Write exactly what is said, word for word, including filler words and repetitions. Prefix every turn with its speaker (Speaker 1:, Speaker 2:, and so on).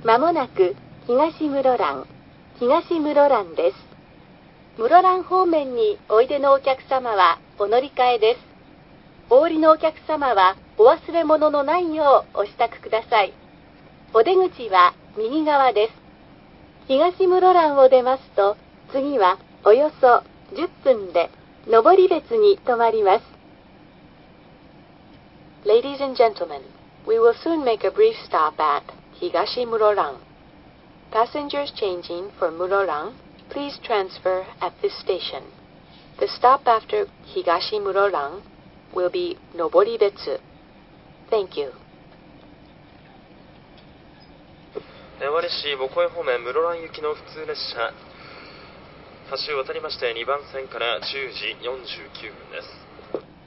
Speaker 1: まもなく東室蘭、東室蘭です。室蘭方面においでのお客様はお乗り換えです。お降りのお客様はお忘れ物のないようお支度ください。お出口は右側です。東室蘭を出ますと、次はおよそじゅっぷんで登別に停まります。Ladies and gentlemen, we will soon make a brief stop at Higashi Muroran. Passengers changing for Muroran, please transfer at this station. The stop after Higashi Muroran will be Noboribetsu. Thank you.
Speaker 2: 名張市母恋方面室蘭行きの普通列車、橋を渡りましてにばん線からじゅうじよんじゅうきゅうふんです。